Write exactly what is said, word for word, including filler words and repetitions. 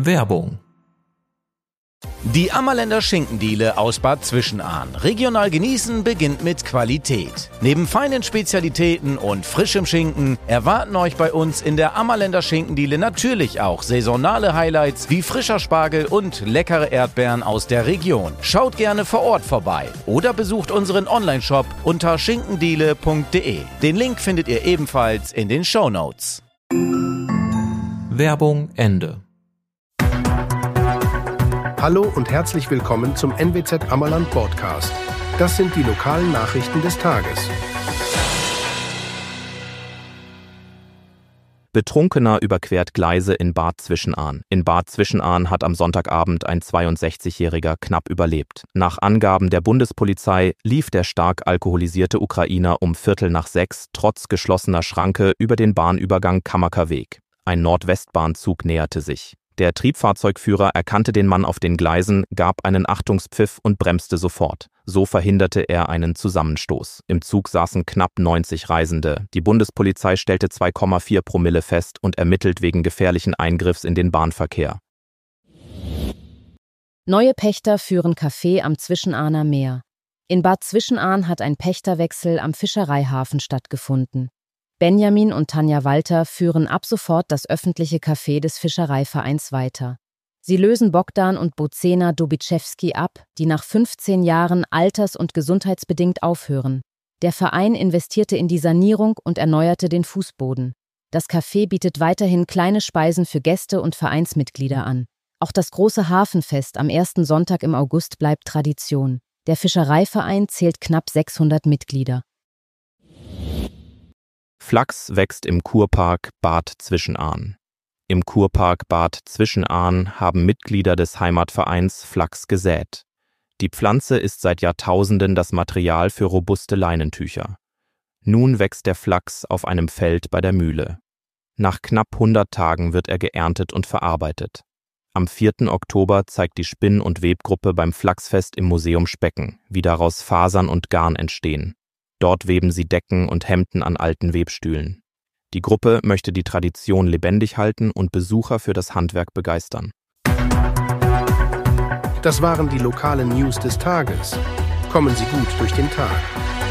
Werbung. Die Ammerländer Schinkendiele aus Bad Zwischenahn. Regional genießen beginnt mit Qualität. Neben feinen Spezialitäten und frischem Schinken erwarten euch bei uns in der Ammerländer Schinkendiele natürlich auch saisonale Highlights wie frischer Spargel und leckere Erdbeeren aus der Region. Schaut gerne vor Ort vorbei oder besucht unseren Onlineshop unter schinkendiele punkt de. Den Link findet ihr ebenfalls in den Shownotes. Werbung Ende. Hallo und herzlich willkommen zum N W Z Ammerland Podcast. Das sind die lokalen Nachrichten des Tages. Betrunkener überquert Gleise in Bad Zwischenahn. In Bad Zwischenahn hat am Sonntagabend ein zweiundsechzigjähriger knapp überlebt. Nach Angaben der Bundespolizei lief der stark alkoholisierte Ukrainer um Viertel nach sechs trotz geschlossener Schranke über den Bahnübergang Kammaker Weg. Ein Nordwestbahnzug näherte sich. Der Triebfahrzeugführer erkannte den Mann auf den Gleisen, gab einen Achtungspfiff und bremste sofort. So verhinderte er einen Zusammenstoß. Im Zug saßen knapp neunzig Reisende. Die Bundespolizei stellte zwei Komma vier Promille fest und ermittelt wegen gefährlichen Eingriffs in den Bahnverkehr. Neue Pächter führen Café am Zwischenahner Meer. In Bad Zwischenahn hat ein Pächterwechsel am Fischereihafen stattgefunden. Benjamin und Tanja Walter führen ab sofort das öffentliche Café des Fischereivereins weiter. Sie lösen Bogdan und Bocena Dobiczewski ab, die nach fünfzehn Jahren alters- und gesundheitsbedingt aufhören. Der Verein investierte in die Sanierung und erneuerte den Fußboden. Das Café bietet weiterhin kleine Speisen für Gäste und Vereinsmitglieder an. Auch das große Hafenfest am ersten Sonntag im August bleibt Tradition. Der Fischereiverein zählt knapp sechshundert Mitglieder. Flachs wächst im Kurpark Bad Zwischenahn. Im Kurpark Bad Zwischenahn haben Mitglieder des Heimatvereins Flachs gesät. Die Pflanze ist seit Jahrtausenden das Material für robuste Leinentücher. Nun wächst der Flachs auf einem Feld bei der Mühle. Nach knapp hundert Tagen wird er geerntet und verarbeitet. Am vierten Oktober zeigt die Spinn- und Webgruppe beim Flachsfest im Museum Specken, wie daraus Fasern und Garn entstehen. Dort weben sie Decken und Hemden an alten Webstühlen. Die Gruppe möchte die Tradition lebendig halten und Besucher für das Handwerk begeistern. Das waren die lokalen News des Tages. Kommen Sie gut durch den Tag.